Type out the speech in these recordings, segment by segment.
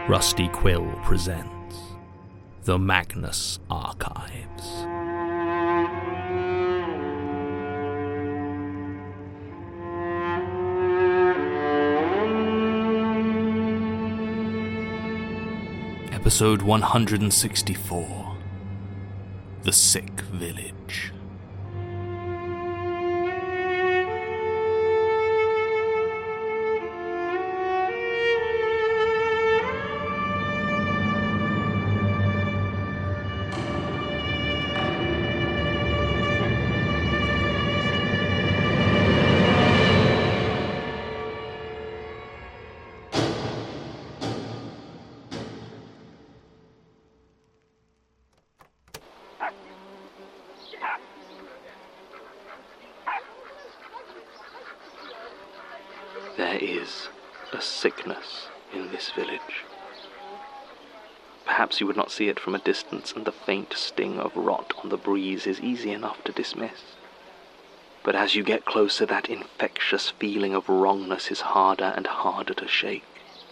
Rusty Quill presents The Magnus Archives. Episode 164, The Sick Village. There is a sickness in this village. Perhaps you would not see it from a distance, and the faint sting of rot on the breeze is easy enough to dismiss. But as you get closer, that infectious feeling of wrongness is harder and harder to shake.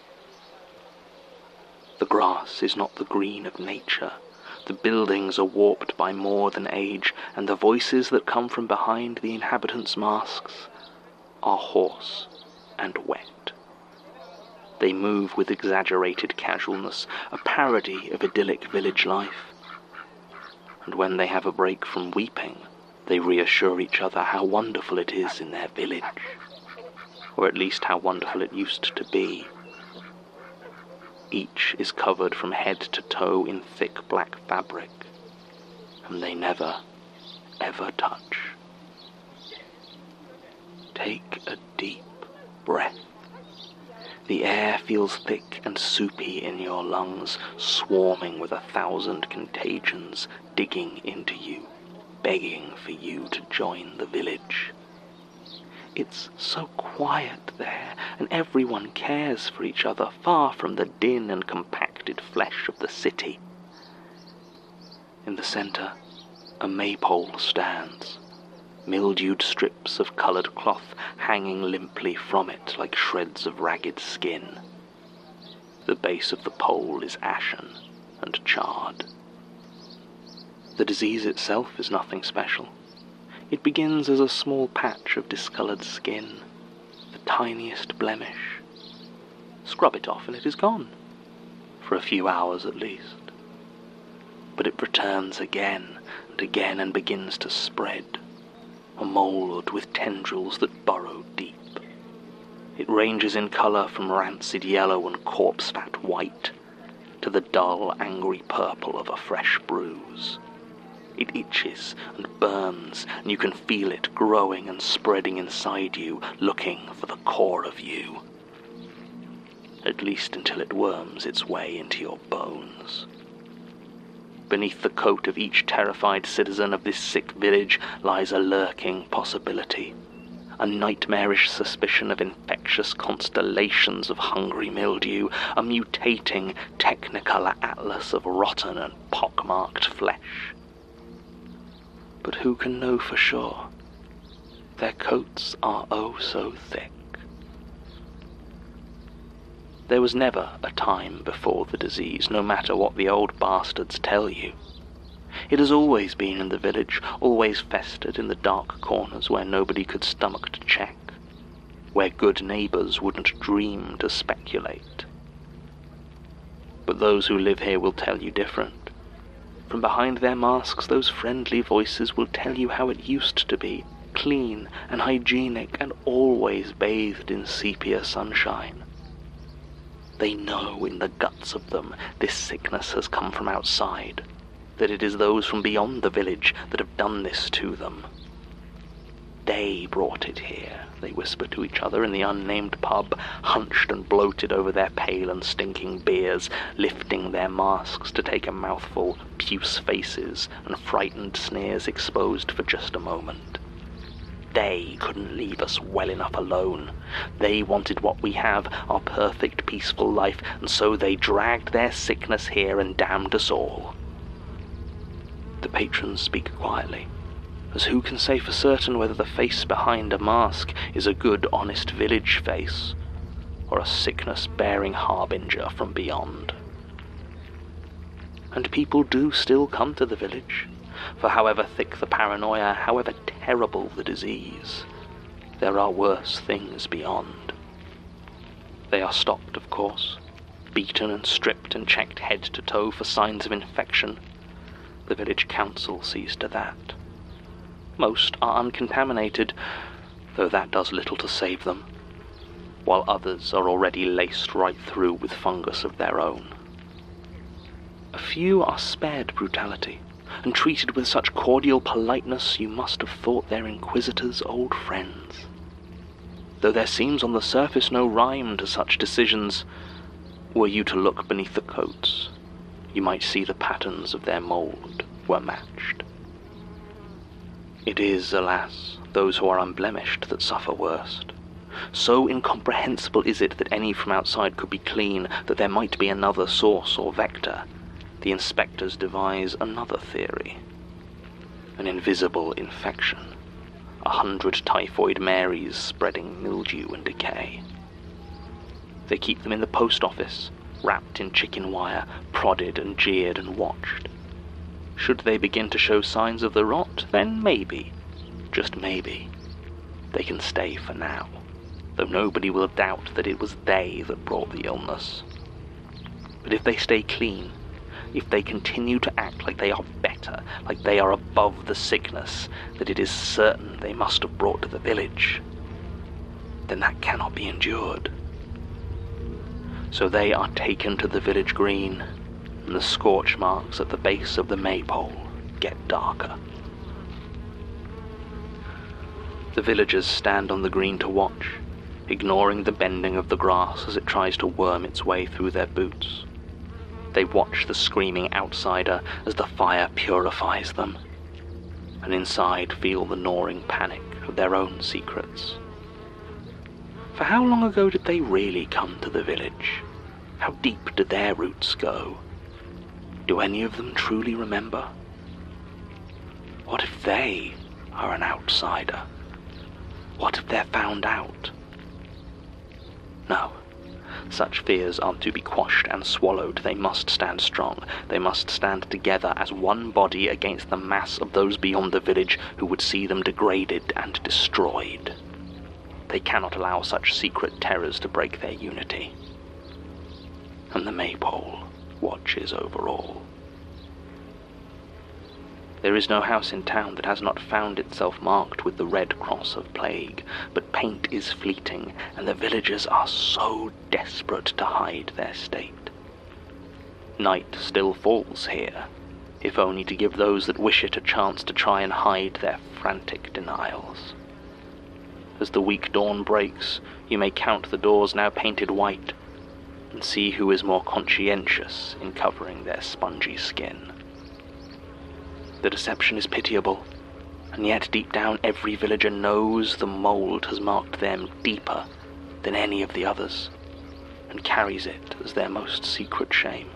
The grass is not the green of nature. The buildings are warped by more than age, and the voices that come from behind the inhabitants' masks are hoarse and wet. They move with exaggerated casualness, a parody of idyllic village life. And when they have a break from weeping, they reassure each other how wonderful it is in their village, or at least how wonderful it used to be. Each is covered from head to toe in thick black fabric, and they never, ever touch. Take a deep breath. The air feels thick and soupy in your lungs, swarming with 1,000 contagions digging into you, begging for you to join the village. It's so quiet there, and everyone cares for each other, far from the din and compacted flesh of the city. In the centre, a maypole stands, mildewed strips of coloured cloth hanging limply from it like shreds of ragged skin. The base of the pole is ashen and charred. The disease itself is nothing special. It begins as a small patch of discoloured skin, the tiniest blemish. Scrub it off and it is gone, for a few hours at least. But it returns again and again and begins to spread, a mould with tendrils that burrow deep. It ranges in colour from rancid yellow and corpse-fat white to the dull, angry purple of a fresh bruise. It itches and burns, and you can feel it growing and spreading inside you, looking for the core of you. At least until it worms its way into your bones. Beneath the coat of each terrified citizen of this sick village lies a lurking possibility, a nightmarish suspicion of infectious constellations of hungry mildew, a mutating technicolor atlas of rotten and pockmarked flesh. But who can know for sure? Their coats are oh so thick. There was never a time before the disease, no matter what the old bastards tell you. It has always been in the village, always festered in the dark corners where nobody could stomach to check, where good neighbours wouldn't dream to speculate. But those who live here will tell you different. From behind their masks, those friendly voices will tell you how it used to be, clean and hygienic and always bathed in sepia sunshine. They know in the guts of them this sickness has come from outside, that it is those from beyond the village that have done this to them. They brought it here, they whisper to each other in the unnamed pub, hunched and bloated over their pale and stinking beers, lifting their masks to take a mouthful, puce faces and frightened sneers exposed for just a moment. They couldn't leave us well enough alone. They wanted what we have, our perfect peaceful life, and so they dragged their sickness here and damned us all. The patrons speak quietly, as who can say for certain whether the face behind a mask is a good, honest village face, or a sickness-bearing harbinger from beyond. And people do still come to the village, for however thick the paranoia, however terrible the disease, there are worse things beyond. They are stopped, of course, beaten and stripped and checked head to toe for signs of infection. The village council sees to that. Most are uncontaminated, though that does little to save them, while others are already laced right through with fungus of their own. A few are spared brutality, and treated with such cordial politeness you must have thought their inquisitors old friends. Though there seems on the surface no rhyme to such decisions, were you to look beneath the coats, you might see the patterns of their mould were matched. It is, alas, those who are unblemished that suffer worst. So incomprehensible is it that any from outside could be clean, that there might be another source or vector. The inspectors devise another theory. An invisible infection. 100 typhoid Marys spreading mildew and decay. They keep them in the post office, wrapped in chicken wire, prodded and jeered and watched. Should they begin to show signs of the rot, then maybe, just maybe, they can stay for now, though nobody will doubt that it was they that brought the illness. But if they stay clean, if they continue to act like they are better, like they are above the sickness that it is certain they must have brought to the village, then that cannot be endured. So they are taken to the village green, and the scorch marks at the base of the maypole get darker. The villagers stand on the green to watch, ignoring the bending of the grass as it tries to worm its way through their boots. They watch the screaming outsider as the fire purifies them, and inside feel the gnawing panic of their own secrets. For how long ago did they really come to the village? How deep did their roots go? Do any of them truly remember? What if they are an outsider? What if they're found out? No. Such fears aren't to be quashed and swallowed. They must stand strong. They must stand together as one body against the mass of those beyond the village who would see them degraded and destroyed. They cannot allow such secret terrors to break their unity. And the maypole watches over all. There is no house in town that has not found itself marked with the red cross of plague, but paint is fleeting, and the villagers are so desperate to hide their state. Night still falls here, if only to give those that wish it a chance to try and hide their frantic denials. As the weak dawn breaks, you may count the doors now painted white, and see who is more conscientious in covering their spongy skin. The deception is pitiable, and yet deep down every villager knows the mould has marked them deeper than any of the others, and carries it as their most secret shame.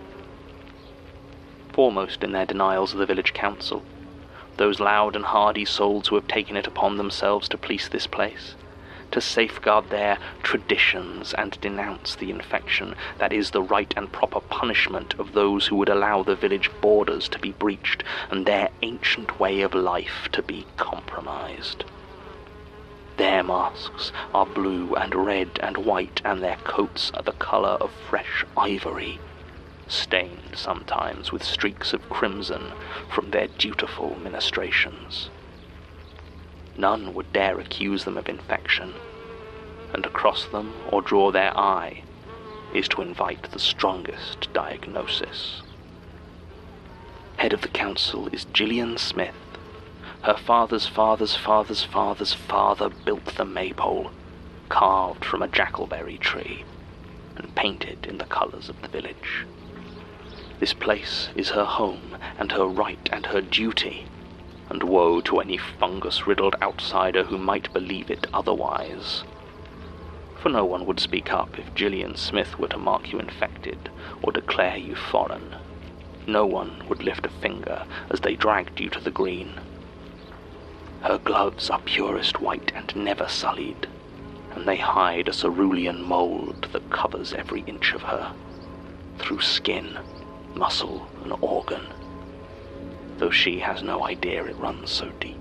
Foremost in their denials are the village council, those loud and hardy souls who have taken it upon themselves to police this place, to safeguard their traditions and denounce the infection that is the right and proper punishment of those who would allow the village borders to be breached and their ancient way of life to be compromised. Their masks are blue and red and white, and their coats are the colour of fresh ivory, stained sometimes with streaks of crimson from their dutiful ministrations. None would dare accuse them of infection, and across them or draw their eye is to invite the strongest diagnosis. Head of the council is Gillian Smith. Her father's father's father's father's father built the maypole, carved from a jackalberry tree, and painted in the colours of the village. This place is her home, and her right and her duty, and woe to any fungus-riddled outsider who might believe it otherwise. For no one would speak up if Gillian Smith were to mark you infected or declare you foreign. No one would lift a finger as they dragged you to the green. Her gloves are purest white and never sullied, and they hide a cerulean mold that covers every inch of her, through skin, muscle, and organ, though she has no idea it runs so deep.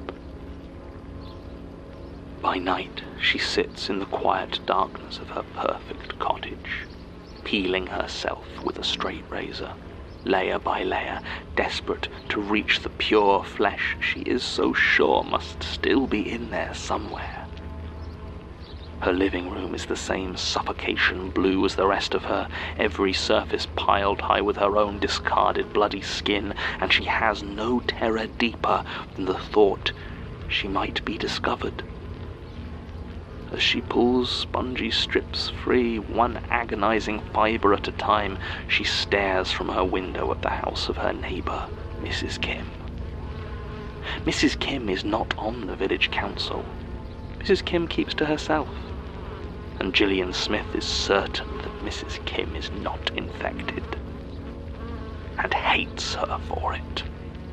By night, she sits in the quiet darkness of her perfect cottage, peeling herself with a straight razor, layer by layer, desperate to reach the pure flesh she is so sure must still be in there somewhere. Her living room is the same suffocation blue as the rest of her, every surface piled high with her own discarded bloody skin, and she has no terror deeper than the thought she might be discovered. As she pulls spongy strips free, one agonizing fiber at a time, she stares from her window at the house of her neighbor, Mrs. Kim. Mrs. Kim is not on the village council. Mrs. Kim keeps to herself. And Gillian Smith is certain that Mrs. Kim is not infected, and hates her for it.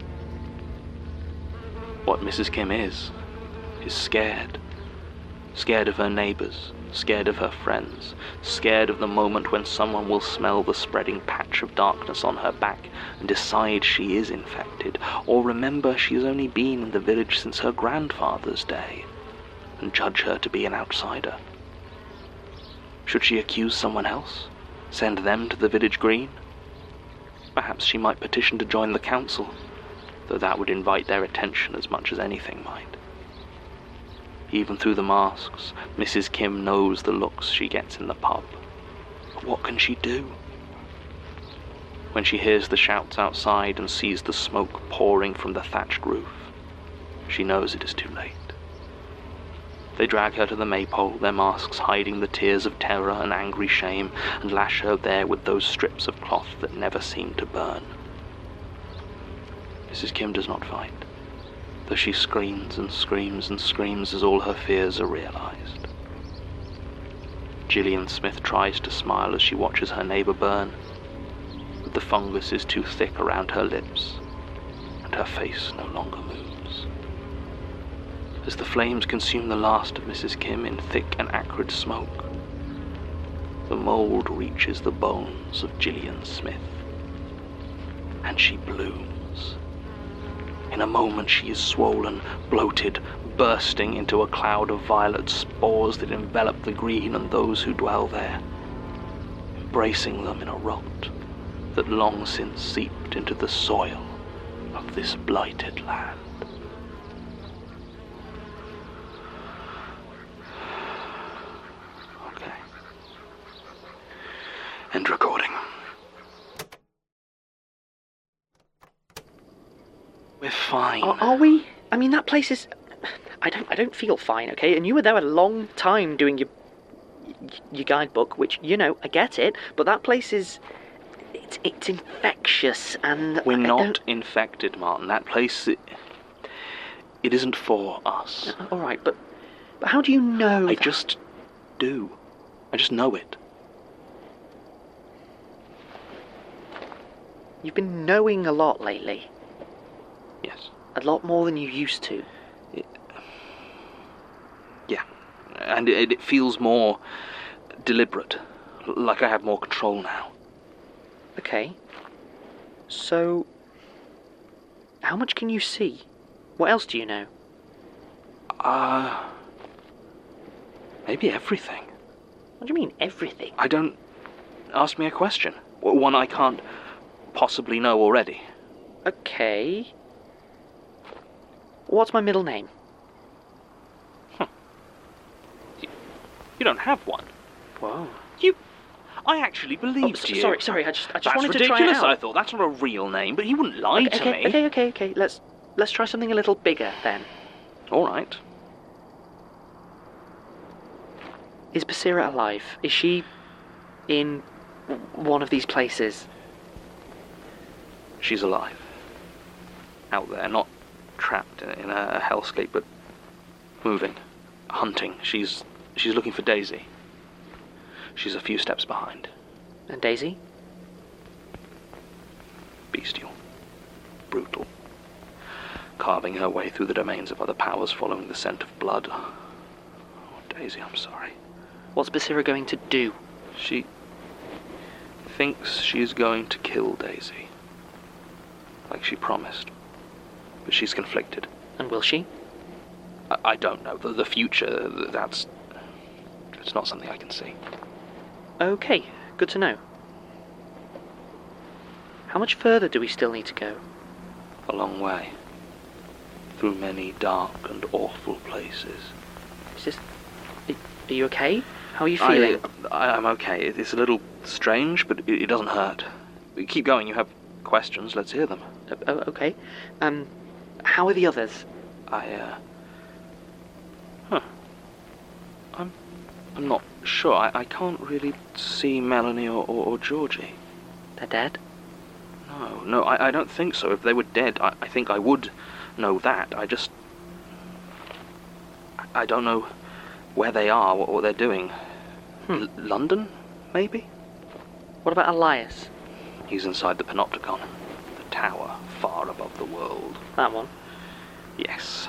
What Mrs. Kim is scared. Scared of her neighbors, scared of her friends, scared of the moment when someone will smell the spreading patch of darkness on her back and decide she is infected, or remember she has only been in the village since her grandfather's day, and judge her to be an outsider. Should she accuse someone else? Send them to the village green? Perhaps she might petition to join the council, though that would invite their attention as much as anything might. Even through the masks, Mrs. Kim knows the looks she gets in the pub. But what can she do? When she hears the shouts outside and sees the smoke pouring from the thatched roof, she knows it is too late. They drag her to the maypole, their masks hiding the tears of terror and angry shame, and lash her there with those strips of cloth that never seem to burn. Mrs. Kim does not fight, though she screams and screams and screams as all her fears are realized. Gillian Smith tries to smile as she watches her neighbor burn, but the fungus is too thick around her lips, and her face no longer moves. As the flames consume the last of Mrs. Kim in thick and acrid smoke, the mold reaches the bones of Gillian Smith, and she blooms. In a moment she is swollen, bloated, bursting into a cloud of violet spores that envelop the green and those who dwell there, embracing them in a rot that long since seeped into the soil of this blighted land. Okay. End recording. We're fine. Are we? I mean, that place is... I don't feel fine, okay? And you were there a long time doing your guidebook, which, you know, I get it, but that place is... It's infectious, and... We're not infected, Martin. That place... It isn't for us. All right, but how do you know I just do. I just know it. You've been knowing a lot lately. Yes. A lot more than you used to. Yeah. And it feels more deliberate. Like I have more control now. Okay. So, how much can you see? What else do you know? Maybe everything. What do you mean, everything? I don't... Ask me a question. One I can't possibly know already. Okay. What's my middle name? You don't have one. Whoa. I actually believed you. Sorry, I just That's wanted ridiculous, to try it out. I thought. That's not a real name, but he wouldn't lie to me. Okay. Let's try something a little bigger, then. All right. Is Basira alive? Is she in one of these places? She's alive. Out there, not trapped in a hellscape, but moving, hunting. She's looking for Daisy. She's a few steps behind. And Daisy? Bestial. Brutal. Carving her way through the domains of other powers, following the scent of blood. Oh, Daisy, I'm sorry. What's Basira going to do? She thinks she's going to kill Daisy. Like she promised. But she's conflicted. And will she? I don't know. The future, it's not something I can see. Okay, good to know. How much further do we still need to go? A long way. Through many dark and awful places. Are you okay? How are you feeling? I'm okay. It's a little strange, but it doesn't hurt. Keep going. You have questions. Let's hear them. Okay. How are the others? I'm not sure. I can't really see Melanie or Georgie. They're dead? No, I don't think so. If they were dead, I think I would know that. I don't know where they are, what they're doing. London, maybe? What about Elias? He's inside the Panopticon, the tower far above the world. That one? Yes.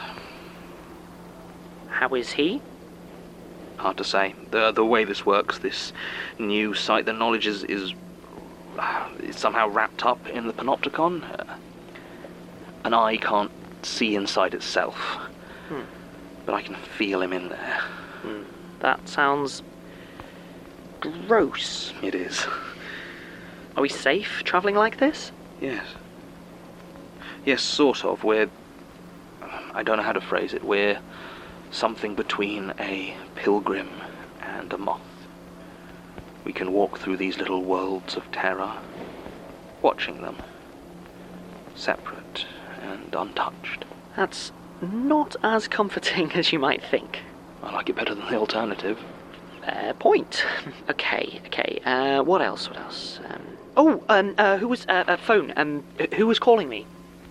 How is he? Hard to say. The way this works, this new site, the knowledge is somehow wrapped up in the Panopticon. An eye can't see inside itself. But I can feel him in there. That sounds gross. It is. Are we safe travelling like this? Yes. Yes, sort of. I don't know how to phrase it. We're something between a pilgrim and a moth. We can walk through these little worlds of terror, watching them, separate and untouched. That's not as comforting as you might think. I like it better than the alternative. Fair point. Okay. What else? Who was phone? Who was calling me?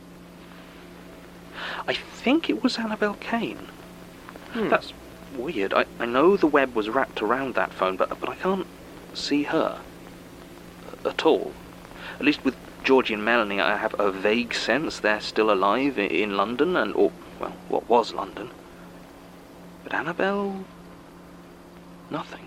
I think it was Annabelle Kane. That's weird. I know the web was wrapped around that phone, but I can't see her at all. At least with Georgie and Melanie, I have a vague sense they're still alive in London, what was London. But Annabelle... nothing.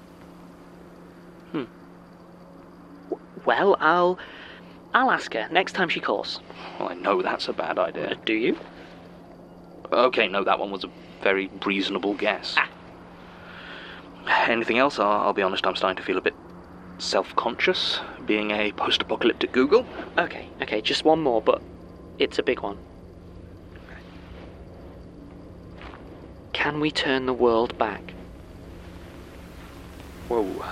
Well, I'll ask her next time she calls. Well, I know that's a bad idea. Do you? Okay, no, that one was a very reasonable guess. Anything else? I'll be honest, I'm starting to feel a bit self-conscious, being a post-apocalyptic Google. Okay, just one more, but it's a big one. Can we turn the world back? Whoa.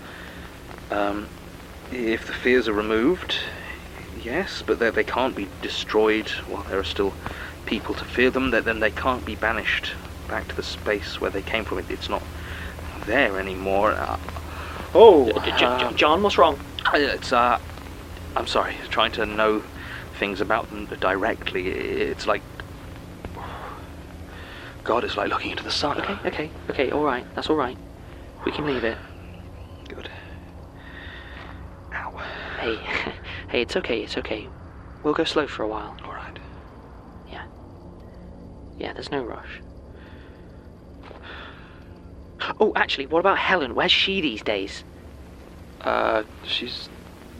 If the fears are removed, yes, but they can't be destroyed while there are still people to fear them. Then they can't be banished back to the space where they came from. It's not there anymore. John, what's wrong? I'm sorry, trying to know things about them directly. It's like... God, it's like looking into the sun. Okay, alright, that's alright. We can leave it. Good. Ow. Hey, it's okay. We'll go slow for a while. Alright. Yeah, there's no rush. Oh, actually, what about Helen? Where's she these days? She's...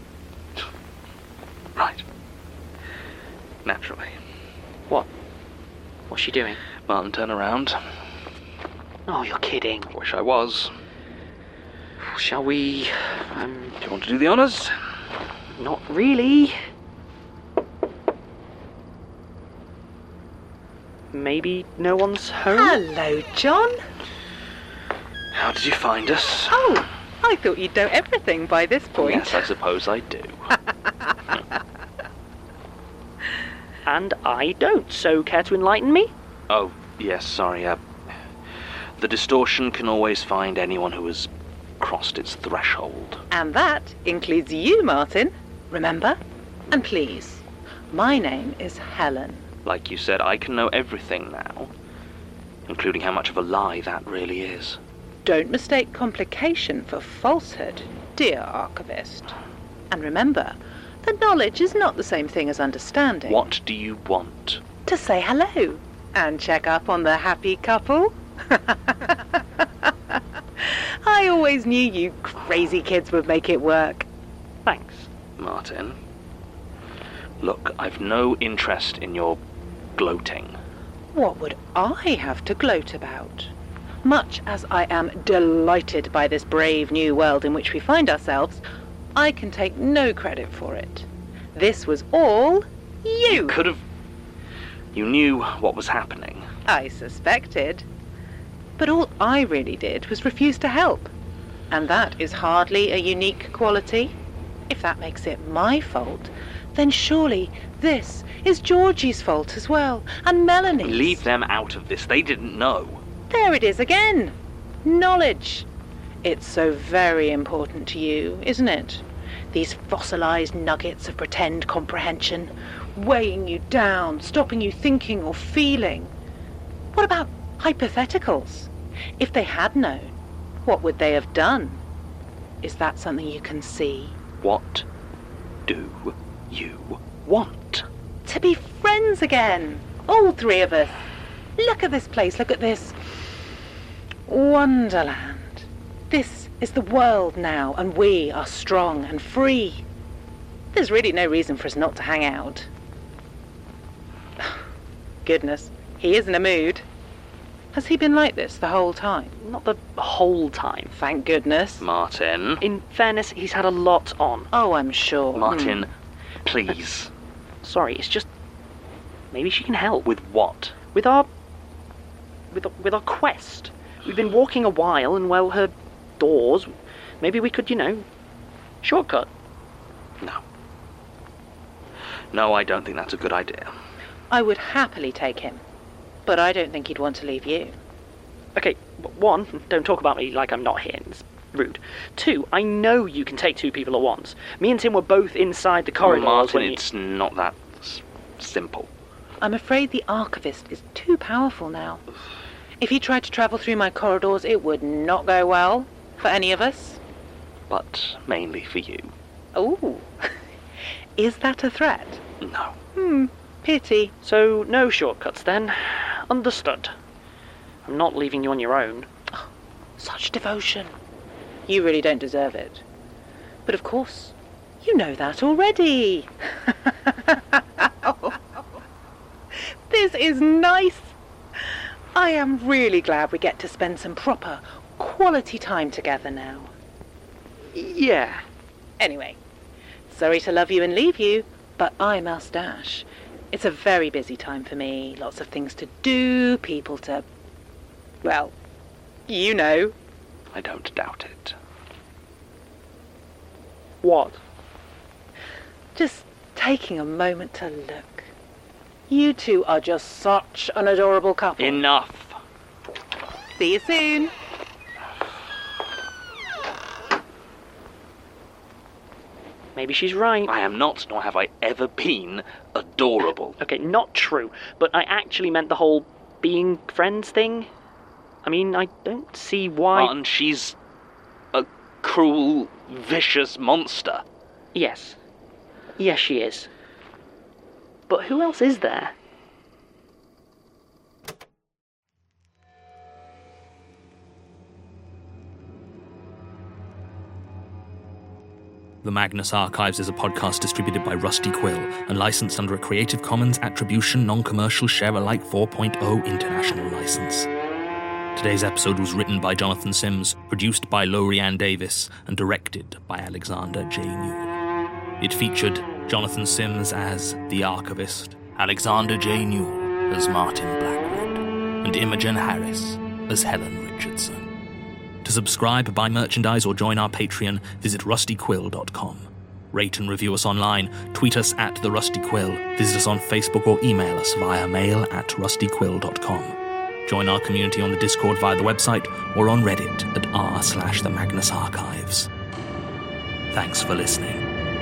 Right. Naturally. What? What's she doing? Martin, turn around. Oh, you're kidding. Wish I was. Shall we... Do you want to do the honours? Not really. Maybe no one's home? Hello, John. How did you find us? Oh, I thought you'd know everything by this point. Yes, I suppose I do. And I don't, so care to enlighten me? Oh, yes, sorry. The distortion can always find anyone who has crossed its threshold. And that includes you, Martin. Remember? And please, my name is Helen. Like you said, I can know everything now, including how much of a lie that really is. Don't mistake complication for falsehood, dear archivist. And remember, the knowledge is not the same thing as understanding. What do you want? To say hello and check up on the happy couple. I always knew you crazy kids would make it work. Thanks. Martin, look, I've no interest in your gloating. What would I have to gloat about? Much as I am delighted by this brave new world in which we find ourselves, I can take no credit for it. This was all you. Could have... You knew what was happening. I suspected. But all I really did was refuse to help. And that is hardly a unique quality. If that makes it my fault, then surely this is Georgie's fault as well, and Melanie's. Leave them out of this. They didn't know. There it is again. Knowledge. It's so very important to you, isn't it? These fossilized nuggets of pretend comprehension, weighing you down, stopping you thinking or feeling. What about hypotheticals? If they had known, what would they have done? Is that something you can see? What do you want? To be friends again. All three of us. Look at this place. Look at this wonderland. This is the world now, and we are strong and free. There's really no reason for us not to hang out. Goodness, he is in a mood. Has he been like this the whole time? Not the whole time. Thank goodness. Martin. In fairness, he's had a lot on. Oh, I'm sure. Martin, please. Sorry, it's just... Maybe she can help. With what? With our quest. We've been walking a while, and well, her doors... Maybe we could, shortcut. No. No, I don't think that's a good idea. I would happily take him, but I don't think he'd want to leave you. Okay, one, don't talk about me like I'm not here. It's rude. Two, I know you can take two people at once. Me and Tim were both inside the corridors Martin, when it's not that simple. I'm afraid the archivist is too powerful now. If he tried to travel through my corridors, it would not go well for any of us. But mainly for you. Oh, is that a threat? No. Pity. So, no shortcuts then. Understood. I'm not leaving you on your own. Oh, such devotion. You really don't deserve it. But of course, you know that already. This is nice. I am really glad we get to spend some proper, quality time together now. Yeah. Anyway, sorry to love you and leave you, but I must dash. It's a very busy time for me. Lots of things to do, people to... Well, you know. I don't doubt it. What? Just taking a moment to look. You two are just such an adorable couple. Enough. See you soon. Maybe she's right. I am not, nor have I ever been, adorable. Okay, not true, but I actually meant the whole being friends thing. I mean, I don't see why... Martin, she's a cruel, vicious monster. Yes. Yes, she is. But who else is there? The Magnus Archives is a podcast distributed by Rusty Quill and licensed under a Creative Commons Attribution Non-Commercial Share-alike 4.0 International License. Today's episode was written by Jonathan Sims, produced by Lorianne Davis, and directed by Alexander J. Newell. It featured Jonathan Sims as the Archivist, Alexander J. Newell as Martin Blackwood, and Imogen Harris as Helen Richardson. To subscribe, buy merchandise, or join our Patreon, visit rustyquill.com. Rate and review us online, tweet us at The Rusty Quill, visit us on Facebook, or email us via mail@rustyquill.com. Join our community on the Discord via the website or on Reddit at r/The Magnus Archives. Thanks for listening.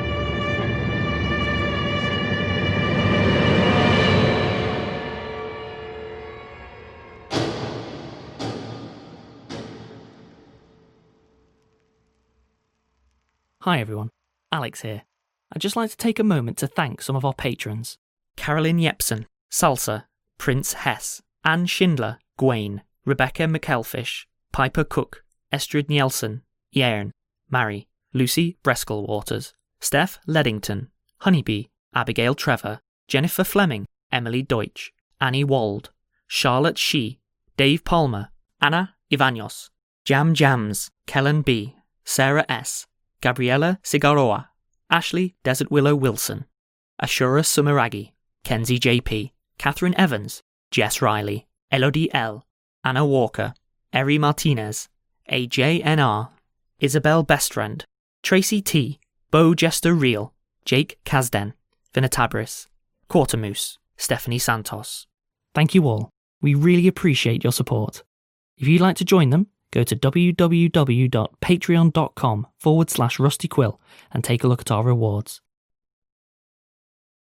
Hi everyone, Alex here. I'd just like to take a moment to thank some of our patrons. Carolyn Yepson, Salsa, Prince Hess, Anne Schindler, Gwaine, Rebecca McElfish, Piper Cook, Estrid Nielsen, Yairn, Mary, Lucy Breskel Waters, Steph Leddington, Honeybee, Abigail Trevor, Jennifer Fleming, Emily Deutsch, Annie Wald, Charlotte Shee, Dave Palmer, Anna Ivanos, Jam Jams, Kellen B, Sarah S, Gabriella Cigaroa, Ashley Desert Willow Wilson, Ashura Sumiragi, Kenzie JP, Catherine Evans, Jess Riley, Elodie L, Anna Walker, Eri Martinez, AJNR, Isabel Bestrand, Tracy T, Bo Jester Reel, Jake Kazden, Vinatabris, Quartermoose, Stephanie Santos. Thank you all. We really appreciate your support. If you'd like to join them, go to www.patreon.com/rustyquill and take a look at our rewards.